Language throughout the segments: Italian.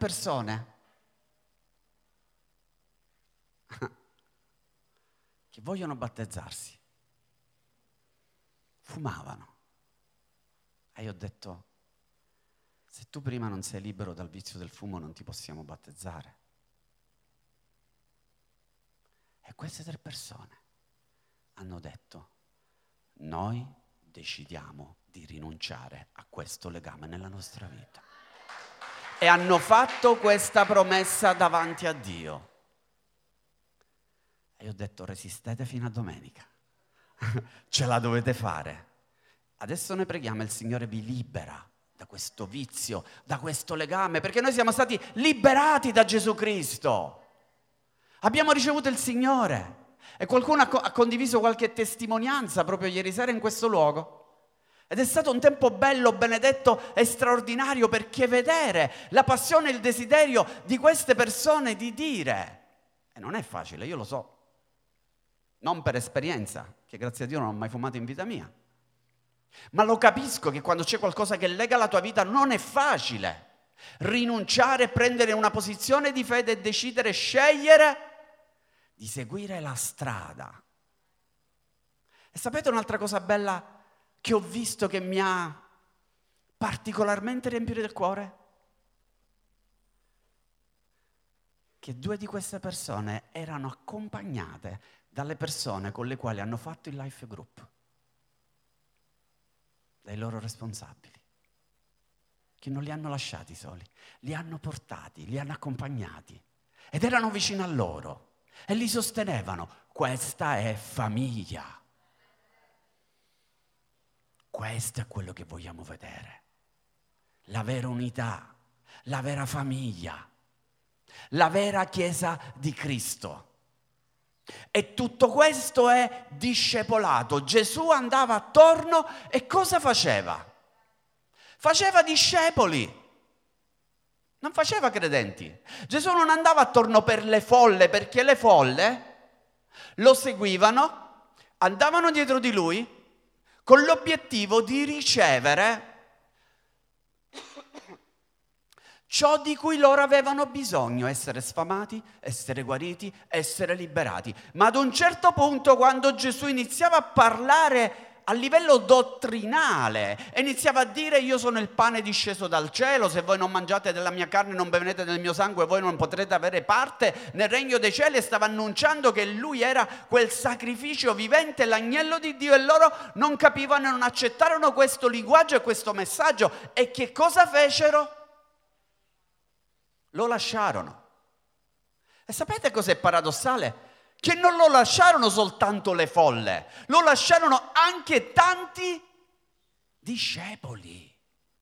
persone che vogliono battezzarsi. Fumavano. E io ho detto, se tu prima non sei libero dal vizio del fumo non ti possiamo battezzare. E queste 3 persone hanno detto, noi decidiamo di rinunciare a questo legame nella nostra vita. E hanno fatto questa promessa davanti a Dio. E io ho detto, resistete fino a domenica. Ce la dovete fare. Adesso noi preghiamo e il Signore vi libera da questo vizio, da questo legame, perché noi siamo stati liberati da Gesù Cristo. Abbiamo ricevuto il Signore. E qualcuno ha condiviso qualche testimonianza proprio ieri sera in questo luogo. Ed è stato un tempo bello, benedetto e straordinario, perché vedere la passione e il desiderio di queste persone di dire, e non è facile, io lo so, non per esperienza, che grazie a Dio non ho mai fumato in vita mia, ma lo capisco che quando c'è qualcosa che lega la tua vita non è facile rinunciare, prendere una posizione di fede e decidere, scegliere di seguire la strada. E sapete un'altra cosa bella che ho visto che mi ha particolarmente riempito il cuore? Che 2 di queste persone erano accompagnate dalle persone con le quali hanno fatto il life group, dai loro responsabili, che non li hanno lasciati soli, li hanno portati, li hanno accompagnati ed erano vicino a loro e li sostenevano. Questa è famiglia. Questo è quello che vogliamo vedere. La vera unità, la vera famiglia, la vera Chiesa di Cristo. E tutto questo è discepolato. Gesù andava attorno e cosa faceva? Faceva discepoli. Non faceva credenti. Gesù non andava attorno per le folle, perché le folle lo seguivano, andavano dietro di lui con l'obiettivo di ricevere ciò di cui loro avevano bisogno, essere sfamati, essere guariti, essere liberati. Ma ad un certo punto, quando Gesù iniziava a parlare a livello dottrinale e iniziava a dire: io sono il pane disceso dal cielo, se voi non mangiate della mia carne e non bevete del mio sangue voi non potrete avere parte nel regno dei cieli, e stava annunciando che lui era quel sacrificio vivente, l'agnello di Dio, e loro non capivano e non accettarono questo linguaggio e questo messaggio. E che cosa fecero? Lo lasciarono. E sapete cos'è paradossale? Che non lo lasciarono soltanto le folle, lo lasciarono anche tanti discepoli.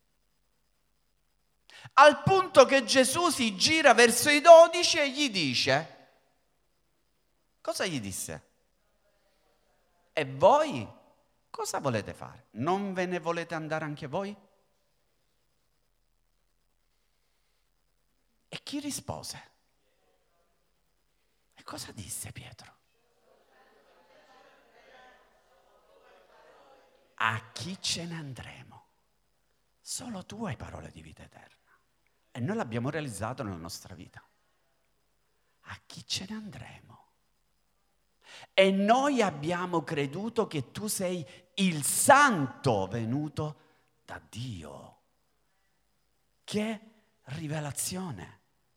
Al punto che Gesù si gira verso i 12 e gli dice, cosa gli disse? E voi cosa volete fare? Non ve ne volete andare anche voi? E chi rispose? E cosa disse Pietro? A chi ce ne andremo? Solo tu hai parole di vita eterna. E noi l'abbiamo realizzato nella nostra vita. A chi ce ne andremo? E noi abbiamo creduto che tu sei il Santo venuto da Dio. Che rivelazione!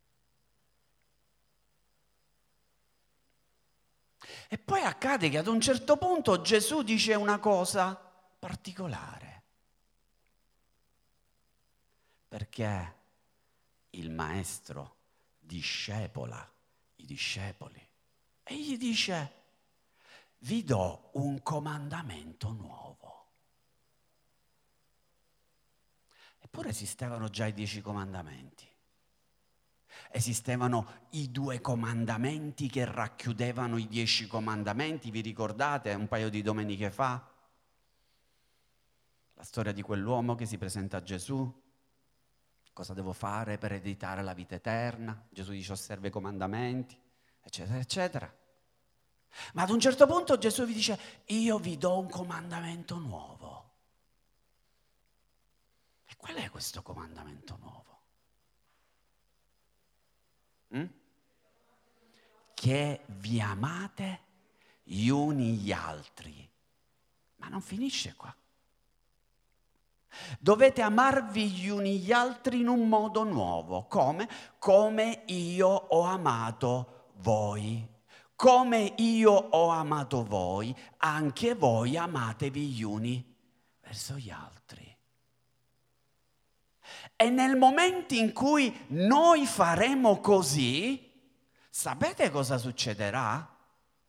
E poi accade che ad un certo punto Gesù dice una cosa particolare, perché il maestro discepola i discepoli e gli dice: vi do un comandamento nuovo. Eppure esistevano già i 10 comandamenti. Esistevano i 2 comandamenti che racchiudevano i 10 comandamenti, vi ricordate un paio di domeniche fa? La storia di quell'uomo che si presenta a Gesù. Cosa devo fare per ereditare la vita eterna? Gesù dice: osserva i comandamenti, eccetera, eccetera. Ma ad un certo punto Gesù vi dice: io vi do un comandamento nuovo. E qual è questo comandamento nuovo? che vi amate gli uni gli altri. Ma non finisce qua. Dovete amarvi gli uni gli altri in un modo nuovo. Come? Come io ho amato voi. Come io ho amato voi, anche voi amatevi gli uni verso gli altri. E nel momento in cui noi faremo così, sapete cosa succederà?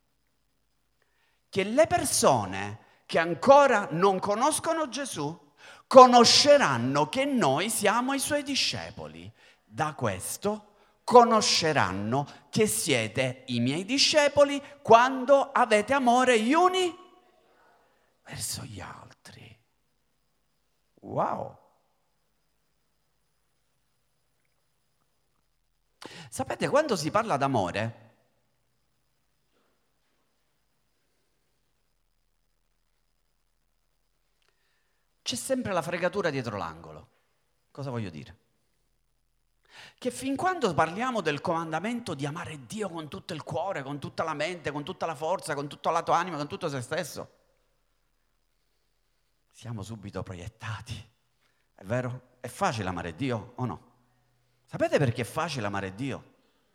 Che le persone che ancora non conoscono Gesù conosceranno che noi siamo i suoi discepoli. Da questo conosceranno che siete i miei discepoli quando avete amore gli uni verso gli altri. Wow! Sapete, quando si parla d'amore, c'è sempre la fregatura dietro l'angolo. Cosa voglio dire? Che fin quando parliamo del comandamento di amare Dio con tutto il cuore, con tutta la mente, con tutta la forza, con tutta la tua anima, con tutto se stesso, siamo subito proiettati. È vero? È facile amare Dio o no? Sapete perché è facile amare Dio?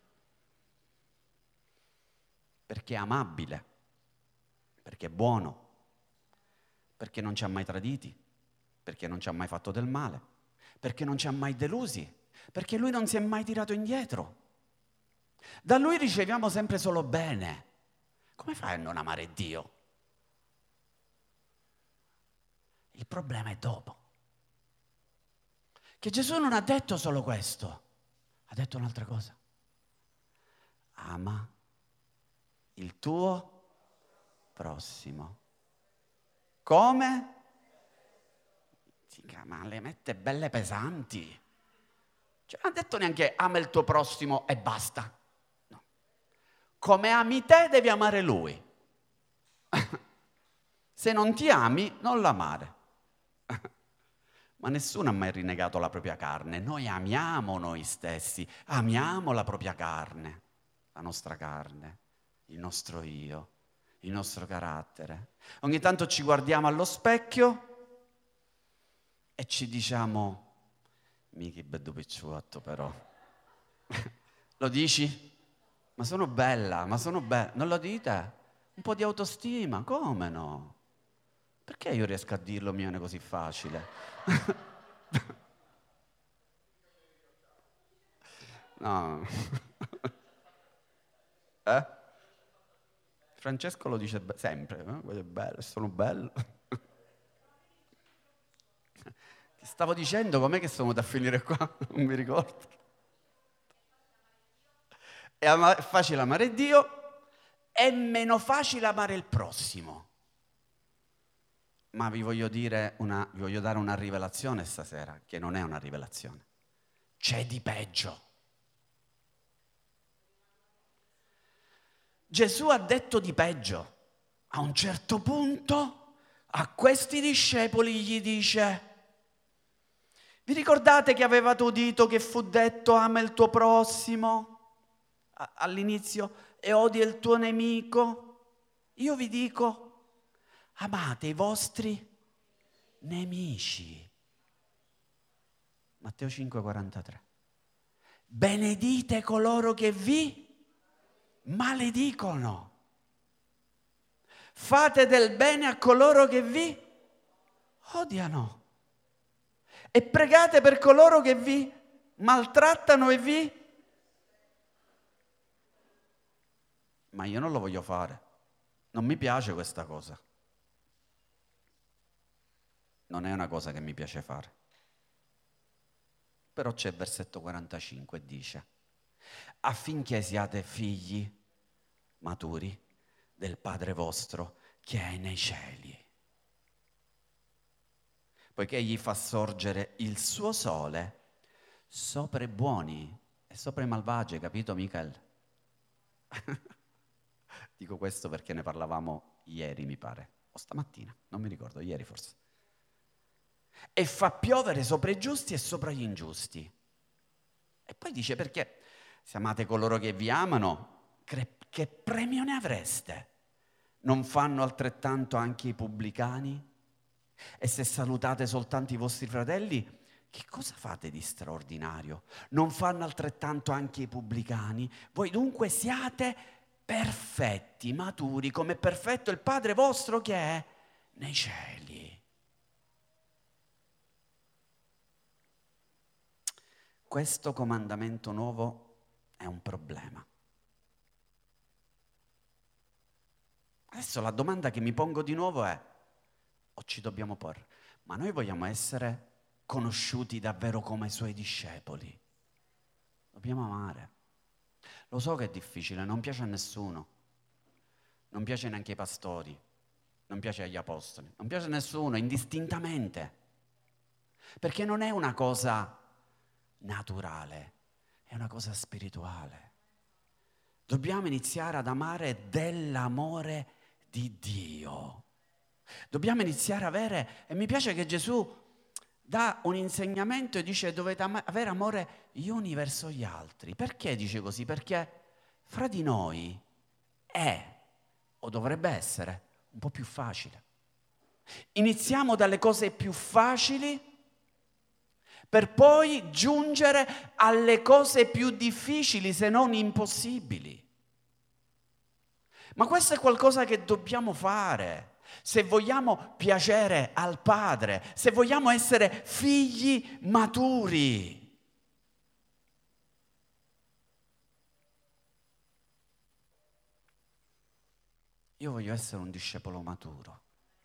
Perché è amabile, perché è buono, perché non ci ha mai traditi, perché non ci ha mai fatto del male, perché non ci ha mai delusi, perché Lui non si è mai tirato indietro. Da Lui riceviamo sempre solo bene. Come fai a non amare Dio? Il problema è dopo. Che Gesù non ha detto solo questo, ha detto un'altra cosa. Ama il tuo prossimo. Come? Ma le mette belle pesanti. Cioè, non ha detto neanche ama il tuo prossimo e basta. No. Come ami te devi amare lui. Se non ti ami, non l'amare. Ma nessuno ha mai rinnegato la propria carne. Noi amiamo noi stessi, amiamo la propria carne, la nostra carne, il nostro io, il nostro carattere. Ogni tanto ci guardiamo allo specchio e ci diciamo, mica bello picciotto però. Lo dici? Ma sono bella, non lo dite? Un po' di autostima, come no? Perché io riesco a dirlo mio così facile? No. Francesco lo dice sempre, no? Quello è bello, sono bello. Ti stavo dicendo com'è che sono venuto a finire qua? Non mi ricordo. È facile amare Dio, è meno facile amare il prossimo. Ma vi voglio dare una rivelazione stasera, che non è una rivelazione. C'è di peggio. Gesù ha detto di peggio. A un certo punto a questi discepoli gli dice: vi ricordate che avevate udito che fu detto ama il tuo prossimo all'inizio e odia il tuo nemico? Io vi dico, amate i vostri nemici. Matteo 5,43. Benedite coloro che vi maledicono. Fate del bene a coloro che vi odiano. E pregate per coloro che vi maltrattano e vi... Ma io non lo voglio fare. Non mi piace questa cosa. Non è una cosa che mi piace fare. Però c'è il versetto 45 dice: affinché siate figli maturi del Padre vostro che è nei cieli, poiché egli fa sorgere il suo sole sopra i buoni e sopra i malvagi, capito Michael? Dico questo perché ne parlavamo ieri, mi pare, o stamattina, non mi ricordo, ieri forse. E fa piovere sopra i giusti e sopra gli ingiusti. E poi dice: perché se amate coloro che vi amano, che premio ne avreste? Non fanno altrettanto anche i pubblicani? E se salutate soltanto i vostri fratelli, che cosa fate di straordinario? Non fanno altrettanto anche i pubblicani? Voi dunque siate perfetti, maturi, come è perfetto il Padre vostro che è nei cieli. Questo comandamento nuovo è un problema. Adesso la domanda che mi pongo di nuovo è, o ci dobbiamo porre, ma noi vogliamo essere conosciuti davvero come Suoi discepoli? Dobbiamo amare. Lo so che è difficile, non piace a nessuno, non piace neanche ai pastori, non piace agli apostoli, non piace a nessuno, indistintamente, perché non è una cosa naturale, è una cosa spirituale. Dobbiamo iniziare ad amare dell'amore di Dio. Dobbiamo iniziare a avere, e mi piace che Gesù dà un insegnamento e dice dovete avere amore gli uni verso gli altri. Perché dice così? Perché fra di noi è, o dovrebbe essere, un po' più facile. Iniziamo dalle cose più facili per poi giungere alle cose più difficili, se non impossibili. Ma questo è qualcosa che dobbiamo fare. Se vogliamo piacere al Padre, se vogliamo essere figli maturi. Io voglio essere un discepolo maturo.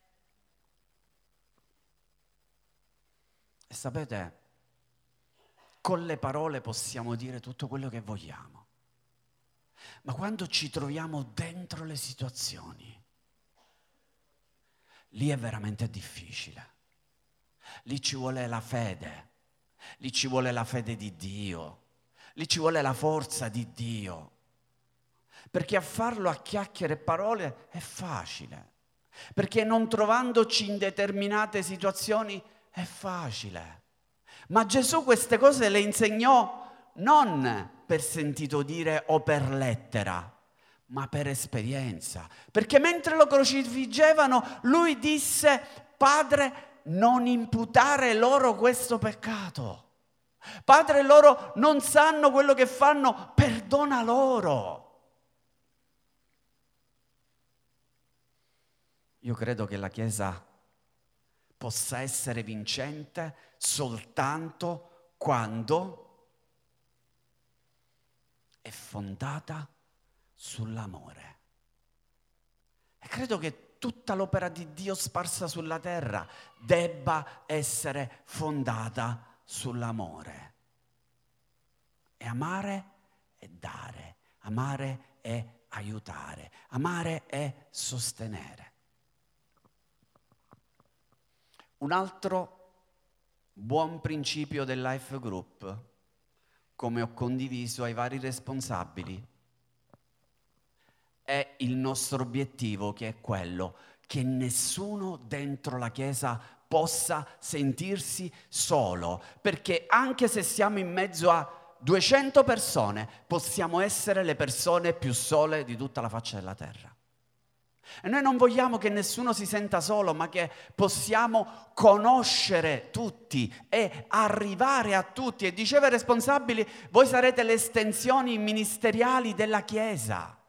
E sapete, con le parole possiamo dire tutto quello che vogliamo, ma quando ci troviamo dentro le situazioni, lì è veramente difficile. Lì ci vuole la fede, lì ci vuole la fede di Dio, lì ci vuole la forza di Dio. Perché a farlo a chiacchiere e parole è facile, perché non trovandoci in determinate situazioni è facile. Ma Gesù queste cose le insegnò non per sentito dire o per lettera, ma per esperienza. Perché mentre lo crocifiggevano, lui disse: Padre, non imputare loro questo peccato. Padre, loro non sanno quello che fanno, perdona loro. Io credo che la Chiesa possa essere vincente soltanto quando è fondata sull'amore. E credo che tutta l'opera di Dio sparsa sulla terra debba essere fondata sull'amore. E amare è dare, amare è aiutare, amare è sostenere. Un altro buon principio del Life Group, come ho condiviso ai vari responsabili, è il nostro obiettivo, che è quello che nessuno dentro la Chiesa possa sentirsi solo, perché anche se siamo in mezzo a 200 persone, possiamo essere le persone più sole di tutta la faccia della terra. E noi non vogliamo che nessuno si senta solo, ma che possiamo conoscere tutti e arrivare a tutti. E diceva ai responsabili: voi sarete le estensioni ministeriali della Chiesa.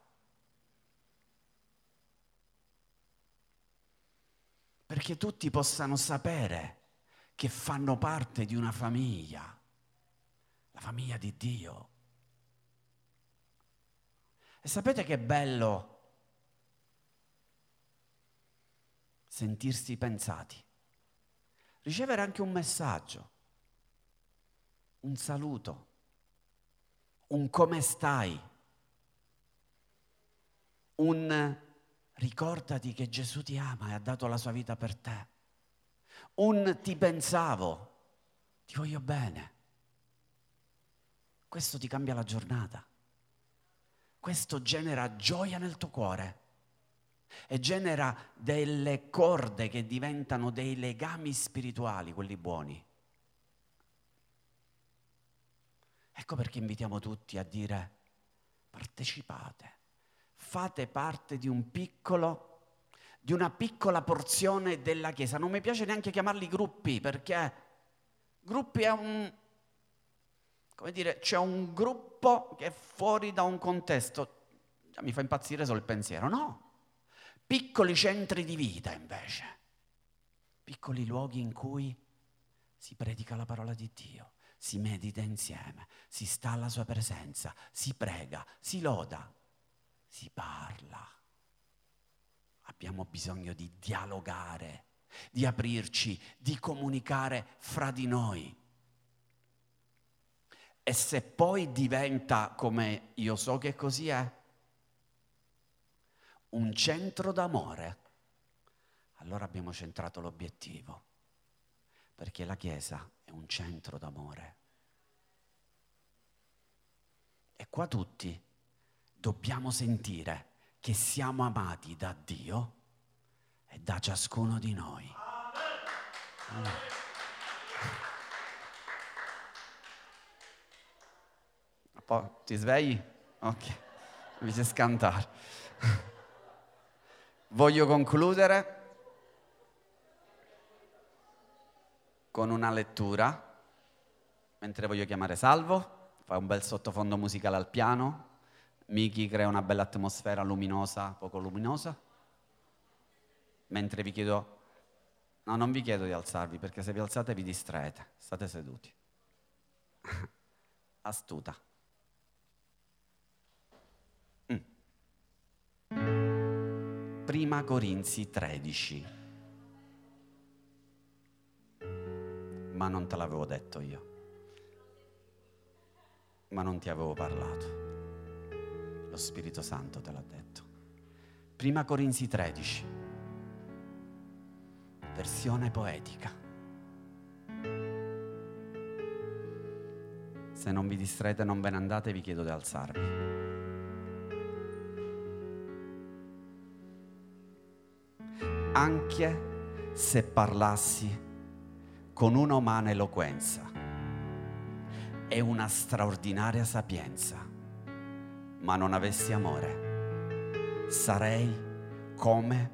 Perché tutti possano sapere che fanno parte di una famiglia, la famiglia di Dio. E sapete che bello sentirsi pensati, ricevere anche un messaggio, un saluto, un come stai, un ricordati che Gesù ti ama e ha dato la sua vita per te, un ti pensavo, ti voglio bene. Questo ti cambia la giornata, questo genera gioia nel tuo cuore. E genera delle corde che diventano dei legami spirituali, quelli buoni. Ecco perché invitiamo tutti a dire: partecipate, fate parte di una piccola porzione della Chiesa. Non mi piace neanche chiamarli gruppi, perché gruppi è c'è un gruppo che è fuori da un contesto. Mi fa impazzire solo il pensiero, no? Piccoli centri di vita, invece. Piccoli luoghi in cui si predica la parola di Dio, si medita insieme, si sta alla sua presenza, si prega, si loda, si parla. Abbiamo bisogno di dialogare, di aprirci, di comunicare fra di noi. E se poi diventa, come io so che così è, un centro d'amore, allora abbiamo centrato l'obiettivo, perché la Chiesa è un centro d'amore. E qua tutti dobbiamo sentire che siamo amati da Dio e da ciascuno di noi. Poi ti svegli? Ok, mi c'è scantare. Voglio concludere con una lettura, mentre voglio chiamare Salvo, fa un bel sottofondo musicale al piano, Miki crea una bella atmosfera luminosa, poco luminosa, mentre vi chiedo, no, non vi chiedo di alzarvi, perché se vi alzate vi distraete, state seduti. Astuta. Prima Corinzi 13. Ma non te l'avevo detto io. Ma non ti avevo parlato. Lo Spirito Santo te l'ha detto. Prima Corinzi 13. Versione poetica. Se non vi distraete, non ve ne andate, vi chiedo di alzarvi. Anche se parlassi con una umana eloquenza e una straordinaria sapienza, ma non avessi amore, sarei come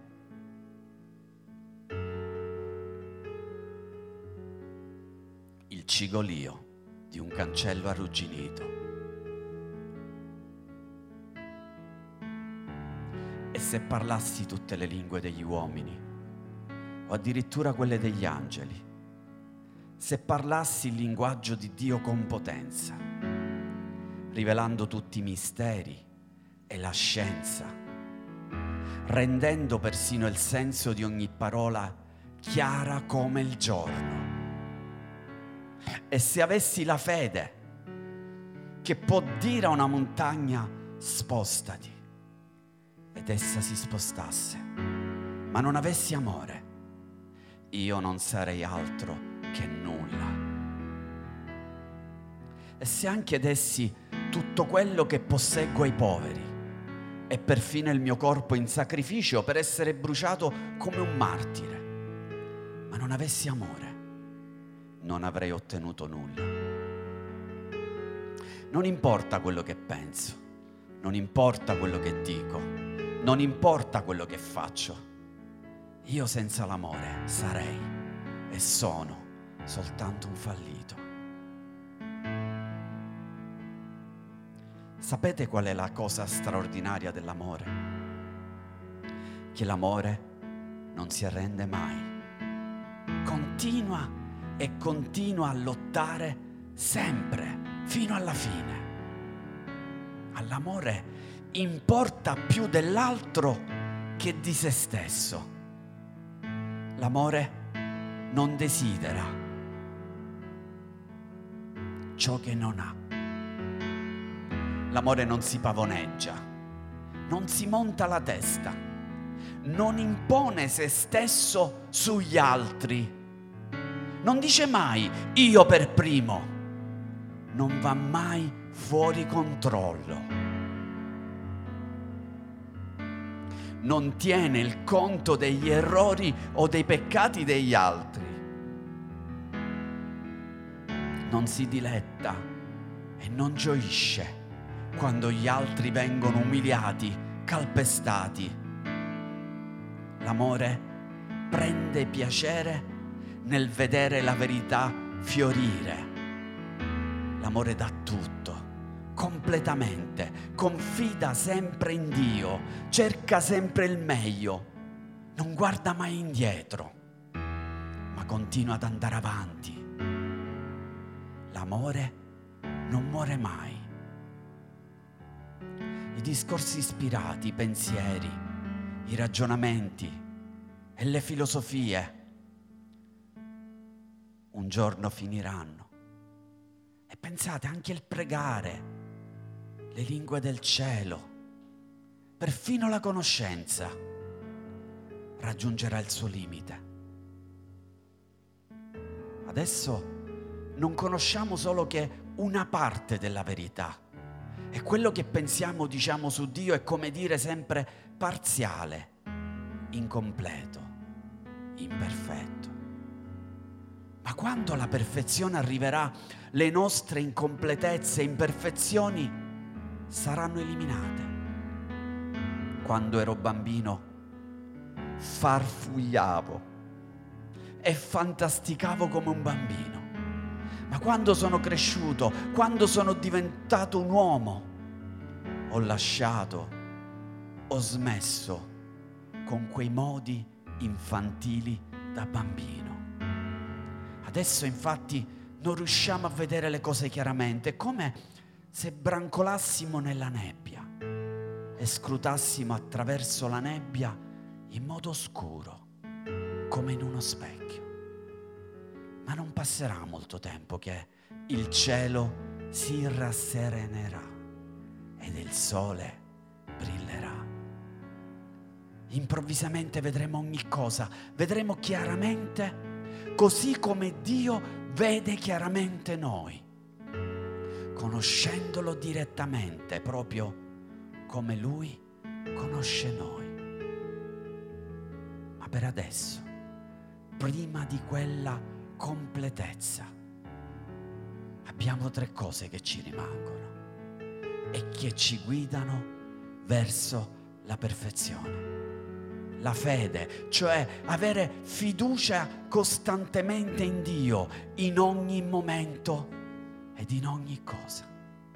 il cigolio di un cancello arrugginito. E se parlassi tutte le lingue degli uomini, o addirittura quelle degli angeli, se parlassi il linguaggio di Dio con potenza, rivelando tutti i misteri e la scienza, rendendo persino il senso di ogni parola chiara come il giorno, e se avessi la fede che può dire a una montagna spostati, ed essa si spostasse, ma non avessi amore, io non sarei altro che nulla. E se anche dessi tutto quello che posseggo ai poveri e perfino il mio corpo in sacrificio per essere bruciato come un martire, ma non avessi amore, non avrei ottenuto nulla. Non importa quello che penso, non importa quello che dico, non importa quello che faccio, io senza l'amore sarei e sono soltanto un fallito. Sapete qual è la cosa straordinaria dell'amore? Che l'amore non si arrende mai. Continua e continua a lottare sempre, fino alla fine. All'amore importa più dell'altro che di se stesso. L'amore non desidera ciò che non ha. L'amore non si pavoneggia, non si monta la testa, non impone se stesso sugli altri, non dice mai io per primo, non va mai fuori controllo. Non tiene il conto degli errori o dei peccati degli altri. Non si diletta e non gioisce quando gli altri vengono umiliati calpestati. L'amore prende piacere nel vedere la verità fiorire. L'amore dà tutto, completamente, confida sempre in Dio, cerca sempre il meglio, non guarda mai indietro, ma continua ad andare avanti. L'amore non muore mai. I discorsi ispirati, i pensieri, i ragionamenti e le filosofie un giorno finiranno. E pensate, anche il pregare, le lingue del cielo, perfino la conoscenza raggiungerà il suo limite. Adesso non conosciamo solo che una parte della verità, e quello che pensiamo, diciamo su Dio è come dire sempre parziale, incompleto, imperfetto. Ma quando la perfezione arriverà, le nostre incompletezze e imperfezioni saranno eliminate. Quando ero bambino farfugliavo e fantasticavo come un bambino. Ma quando sono cresciuto, quando sono diventato un uomo, ho lasciato, ho smesso con quei modi infantili da bambino. Adesso infatti non riusciamo a vedere le cose chiaramente, è come se brancolassimo nella nebbia e scrutassimo attraverso la nebbia in modo oscuro, come in uno specchio. Ma non passerà molto tempo che il cielo si rasserenerà ed il sole brillerà. Improvvisamente vedremo ogni cosa, vedremo chiaramente, così come Dio vede chiaramente noi, conoscendolo direttamente, proprio come Lui conosce noi. Ma per adesso, prima di quella completezza, abbiamo 3 cose che ci rimangono e che ci guidano verso la perfezione. La fede, cioè avere fiducia costantemente in Dio, in ogni momento ed in ogni cosa.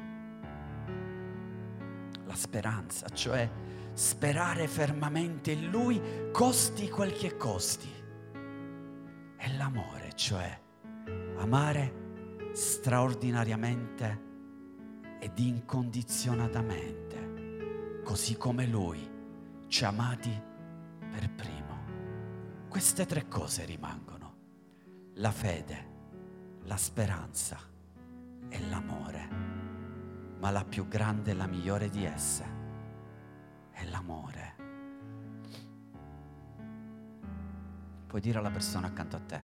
La speranza, cioè sperare fermamente in Lui, costi quel che costi. E l'amore, cioè amare straordinariamente ed incondizionatamente, così come Lui ci ha amati per primo. Queste 3 cose rimangono: la fede, la speranza e l'amore. Ma la più grande e la migliore di esse è l'amore. Puoi dire alla persona accanto a te: